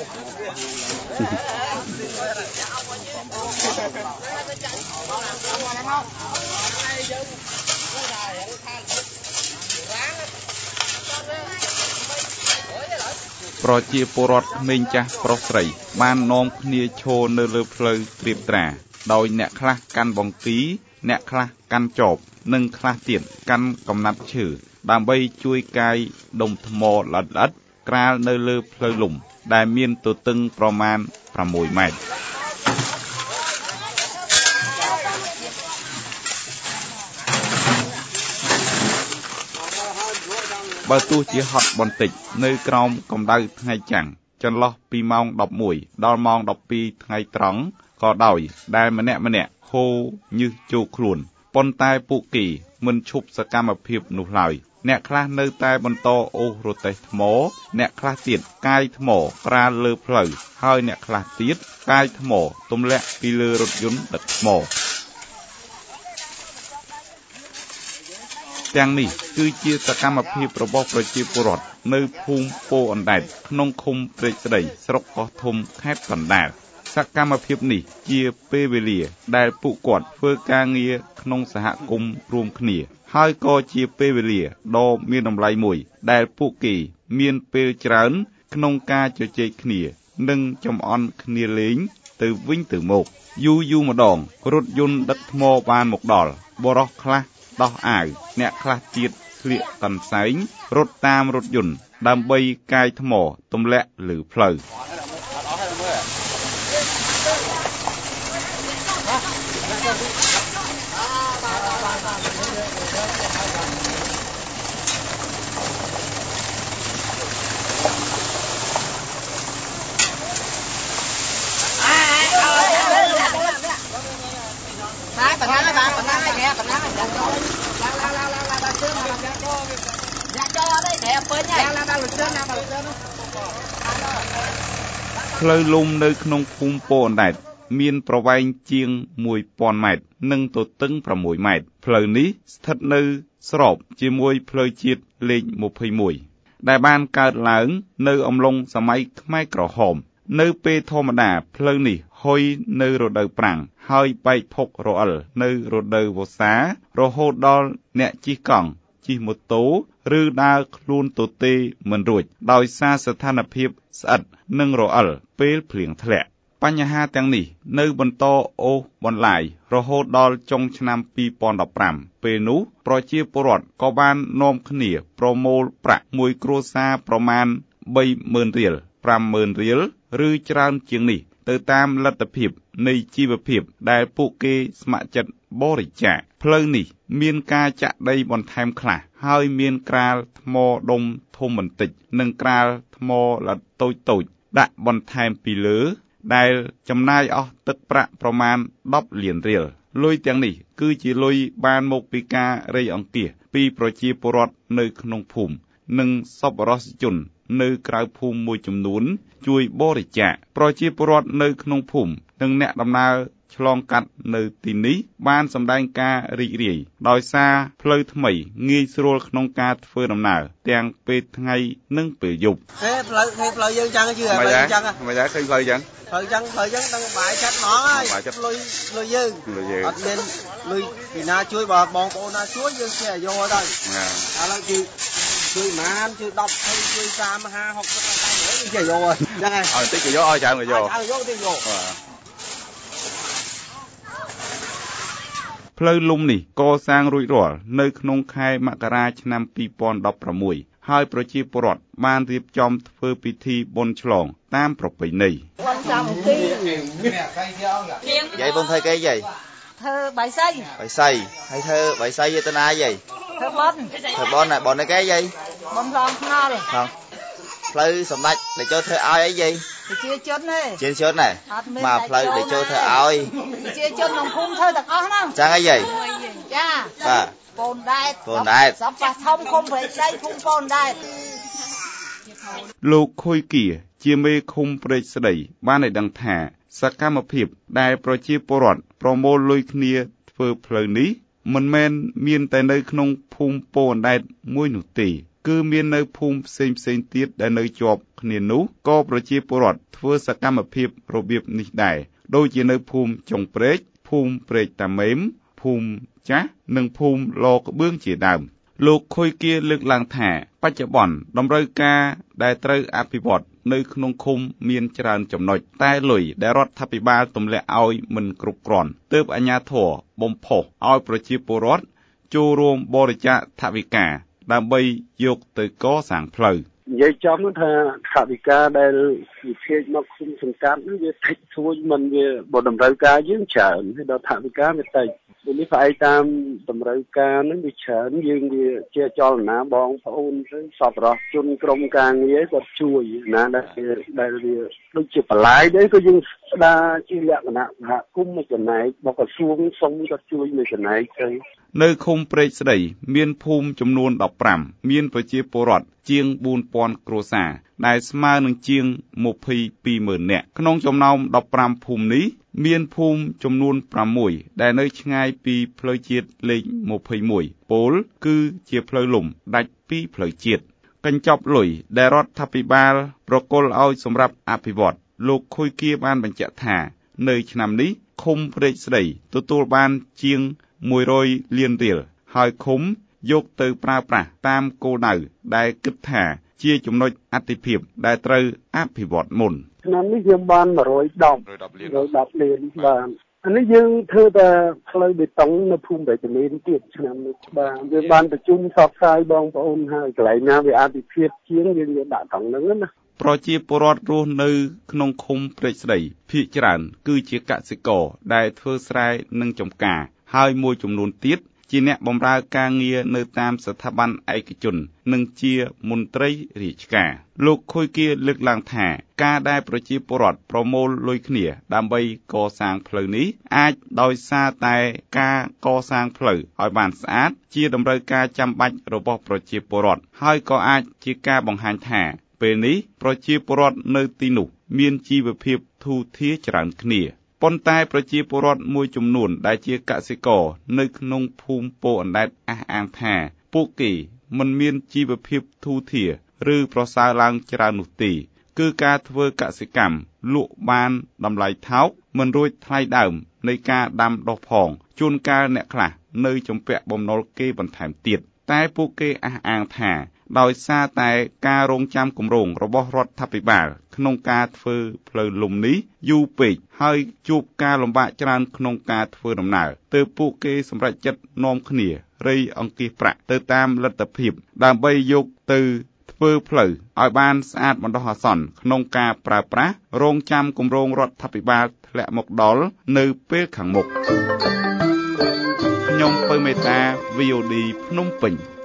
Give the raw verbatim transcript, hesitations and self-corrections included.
ប្រជាពលរដ្ឋក្មេងចាស់ប្រុសស្រីបាននាំគ្នាឈរនៅលើផ្លូវត្រៀបត្រាដោយអ្នកខ្លះកាន់បង្គីអ្នកខ្លះកាន់ចបនិងខ្លះទៀតកាន់កំណាត់ឈើដើម្បីជួយកាយដុំថ្មល្អិតល្អិតក្រាលនៅលើផ្លូវលំដែលមានទទឹងប្រមាណប្រាំមួយម៉ែត្របើទោះជាហត់បន្តិចនៅក្រោមកម្ដៅថ្ងៃចាំងចន្លោះពីម៉ោងដប់មួយដល់ម៉ោងដប់ពីរថ្ងៃត្រង់ក៏ដោយដែលម្នាក់ម្នាក់ហូរញើសចូលខ្លួនប៉ុន្តែពួកគេមិនឈប់សកម្មភាពនោះឡើយអ្នកខ្លះនៅតែបន្តអូសរទេះថ្មអ្នកខ្លះទៀតកាយថ្មក្រាលលើផ្លូវហើយអ្នកខ្លះទៀតកាយថ្មទម្លាក់ពីលើរថយន្តដឹកថ្មទាំងនេះគឺជាសកម្មភាពរបស់ប្រជាពលរដ្ឋនៅភូមិពោធិ៍អណ្ដែតក្នុងឃុំព្រែកស្ដីស្រុកកោះធំខេត្តកណ្ដាលសកម្មភាពនេះជាពេលវេលាដែលពួកគាត់ធ្វើការងារក្នុងសហគមន៍រួមគ្នាហើយក៏ជាពេលវេលាដ៏មានតម្លៃមួយដែលពួកគេមានពេលច្រើនក្នុងការជជែកគ្នានិងចំអន់គ្នាលេងទៅវិញទៅមកយូរយូរម្ដងរថយន្តដឹកថ្មបានមកដល់បរិសុទ្ធខ្លះដោះអាវអ្នកខ្លះទៀតស្លៀកកន្សែងរត់តាមរថយន្តដើម្បីកាយថ្មទម្លាក់លើផ្លូវផ្លូវលំនៅក្នុងភូមិពោធិ៍អណ្ដែតមានប្រវែងជាងមួយពាន់ម៉ែត្រនិងទទឹងប្រាំមួយម៉ែត្រផ្លូវនេះស្ថិតនៅស្របជាមួយផ្លូវជាតិលេខម្ភៃមួយដែលបានកើតឡើងនៅអំឡុងសម័យខ្មែរក្រហមនៅពេលធម្មតាផ្លូវនេះហុយនៅរដូវប្រាំងហើយបែកភុករអិលនៅរដូវវស្សារហូតដល់អ្នកជិះកង់ជិះម៉ូតូឬដើរខ្លួនទទេមិនរួចដោយសារស្ថានភាពស្អិតនិងរអិលពេលភ្លៀងធ្លាក់បញ្ហាទាំងនេះនៅបន្តអូសបន្លាយរហូតដល់ចុងឆ្នាំពីរពាន់ដប់ប្រាំពេលនោះប្រជាពលរដ្ឋក៏បាននាំគ្នាប្រមូលប្រាក់មួយគ្រួសារប្រមាណបីម៉ឺនរៀលប្រាំម៉ឺនរៀលឬច្រើនជាងនេះទៅតាមលទ្ធភាពនៃជីវភាពដែលពួកគេស្ម័គ្រចិត្តបរិច្ចាគផ្លូវនេះមានការចាក់ដីបន្ថែមខ្លះហើយមានក្រាលថ្មដុំធំបន្តិចនិងក្រាលថ្មល្អិតតូចតូចដាក់បន្ថែមពីលើដែលចំណាយអស់ទឹកប្រាក់ប្រមាណដប់លានរៀលលុយទាំងនេះគឺជាលុយបានមកពីការរៃអង្គាសពីប្រជាពលរដ្ឋនៅក្នុងភូមិនិងសប្បុរសជននៅក្រៅភូមិមួយចំនួនជួយបរិច្ចាគប្រជាពលរដ្ឋនៅក្នុងភូមិនិងអ្នកដំណើរឆ្លងកាត់នៅទីនេះបានសម្ដែងការរីករាយដោយសារផ្លូវថ្មីងាយស្រួលក្នុងការធ្វើដំណើរទាំងពេលថ្ងៃនិងពេលយប់ហេផ្លូវហេផ្លូវយើងចឹងជឿផ្លូវចឹងមិនដែរឃើញផ្លូវចឹងផ្លូវចឹងផ្លូវចឹងដឹងបាយចាត់ហ្មងហើយលុយលុយយើងអត់មានលុយពីណាជួយបើបងប្អូនណាជួយយើងចេះយកទៅឥឡូវគឺជួយម៉ានជួយដប់ហើយជួយសាមហាហុកសិបតែយើងចេះយកចឹងហើយឲ្យតិចក៏យកឲ្យច្រើនក៏យកឲ្យយកតិចយកផ្លូវលំនេះកសាងរួចរាល់នៅក្នុងខែមករាឆ្នាំពីរពាន់ដប់ប្រាំមួយហើយប្រជាពលរដ្ឋបានរៀបចំធ្វើពិធីបុណ្យឆ្លងតាមប្រពៃណីយាយបងធ្វើគេយាយធ្វើបាយសីបាយសីហើយធ្វើបាយសីទៅណាយាយធ្វើបន់ធ្វើបន់ណាបន់គេយាយបន់ឡងថ្នល់ហ្នឹងផ្លូវសម្ដេចដែលចូលធ្វើឲ្យអីយាយជាជនទេជាជនណាមកផ្លូវដែលចូលធ្វើឲ្យជាជនក្នុងភូមិធ្វើទាំងអស់ហ្នឹងចឹងអីយាយចាបាទពូនដែតពូនដែតសពធំឃុំព្រែកស្ដីភូមិពូនដែតលោកខុយគៀជាមេឃុំព្រែកស្ដីបានឲ្យដឹងថាសកម្មភាពដែលប្រជាពលរដ្ឋប្រមូលលុយគ្នាធ្វើផ្លូវនេះមិនមែនមានតែនៅក្នុងភូមិពោធិ៍អណ្ដែតមួយនោះទេគឺមាននៅភូមិផ្សេងផ្សេងទៀតដែលនៅជាប់គ្នានោះក៏ប្រជាពលរដ្ឋធ្វើសកម្មភាពរបៀបនេះដែរដូចជានៅភូមិចុងព្រែកភូមិព្រែកតាមេមភូមិចាស់និងភូមិឡក្បឿងជាដើមលោកខុយគៀលើកឡើងថាបច្ចុប្បន្នតម្រូវការដែលត្រូវអភិវឌ្ឍនៅក្នុងឃុំមានច្រើនចំណុចតែលុយដែលរដ្ឋាភិបាលទម្លាក់ឲ្យមិនគ្រប់គ្រាន់ទើបអាជ្ញាធរបំផុសឲ្យប្រជាពលរដ្ឋចូលរួមបរិច្ចាគថវិកាដើម្បីយកទៅកសាងផ្លូវនិយាយចំថាថវិកាដែលវិភាគមកគុំសង្កាត់នោះវាតិចធួចមិនវាបើតម្រូវការយើងច្រើនហើយដល់ថវិកាវាតិចនេះផ្អែកតាមតម្រូវការនឹងវាច្រើនយើងវាជាចលនាបងប្អូនទៅសពរស់ជនក្រុមការងារគាត់ជួយណាដែលដែលវាដូចជាបន្លាយដែរក៏យើងស្ដារជាលក្ខណៈសហគមន៍មួយចំណែកមកក្រសួងសុំគាត់ជួយមួយចំណែកទៅនៅឃុំព្រែកស្ដីមានភូមិចំនួនដប់ប្រាំមានប្រជាពលរដ្ឋជាងបួនពាន់គ្រួសារដែលស្មើនឹងជាងម្ភៃពីរម៉ឺននាក់ក្នុងចំណោមដប់ប្រាំភូមិនេះមានភូមិចំនួនប្រាំមួយដែលនៅឆ្ងាយពីផ្លូវជាតិលេខម្ភៃមួយពោលគឺជាផ្លូវលំដាច់ពីផ្លូវជាតិកញ្ចប់លុយដែលរដ្ឋាភិបាលប្រគល់ឲ្យសម្រាប់អភិវឌ្ឍលោកខុយគៀបានបញ្ជាក់ថានៅឆ្នាំនេះឃុំព្រែកស្ដីទទួលបានជាងមួយរយលានរៀលហើយឃុំយកទៅប្រើប្រាស់តាមគោលដៅដែលគិតថាជាចំណុចអាទិភាពដែលត្រូវអភិវឌ្ឍមុនឆ្នាំនេះយើងបានមួយរយដប់មួយរយដប់លានបានអានេះយើងធ្វើតែផ្លូវបេតុងនៅភូមិបេតុងទៀតឆ្នាំនេះបាទយើងបានប្រជុំសបផ្សាយបងប្អូនហើយកន្លែងណាវាអាទិភាពជាងយើងយកដាក់ត្រង់ហ្នឹងណាប្រជាពលរដ្ឋរស់នៅក្នុងឃុំព្រែកស្ដីភាគច្រើនគឺជាកសិករដែលធ្វើស្រែនិងចម្ការហើយមួយចំនួនទៀតជាអ្នកបម្រើការងារនៅតាមស្ថាប័នឯកជននិងជាមន្ត្រីរាជការលោកខុយគៀលើកឡើងថាការដែលប្រជាពលរដ្ឋប្រមូលលុយគ្នាដើម្បីកសាងផ្លូវនេះអាចដោយសារតែការកសាងផ្លូវឲ្យបានស្អាតជាតម្រូវការចាំបាច់របស់ប្រជាពលរដ្ឋហើយក៏អាចជាការបង្ហាញថាពេលនេះប្រជាពលរដ្ឋនៅទីនោះមានជីវភាពធូរធារច្រើនគ្នាប៉ុន្តែប្រជាពលរដ្ឋមួយចំនួនដែលជាកសិករនៅក្នុងភូមិពោធិ៍អណ្ដែតអះអាងថាពួកគេមិនមានជីវភាពធូរធារឬប្រសើរឡើងច្រើននោះទេគឺការធ្វើកសិកម្មលក់បានតម្លៃថោកមិនរួចថ្លៃដើមនៃការដាំដុះផងជួនកាលអ្នកខ្លះនៅជំពាក់បំណុលគេបន្ថែមទៀតតែពួកគេអះអាងថាដោយសារតែការរងចាំគម្រោងរបស់រដ្ឋាភិបាលក្នុងការធ្វើផ្លូវលំនេះយូរពេកហើយជួបការលំបាកច្រើនក្នុងការធ្វើដំណើរទើបពួកគេសម្រេចចិត្តនាំគ្នារៃអង្គាសប្រាក់ទៅតាមលទ្ធភាពដើម្បីយកទៅធ្វើផ្លូវឲ្យបានស្អាតបណ្ដោះអាសន្នក្នុងការប្រើប្រាស់រងចាំគម្រោងរដ្ឋាភិបាលធ្លាក់មកដល់នៅពេលខាងមុខខ្ញុំពៅមេតា វី អូ ឌី ភ្នំពេញ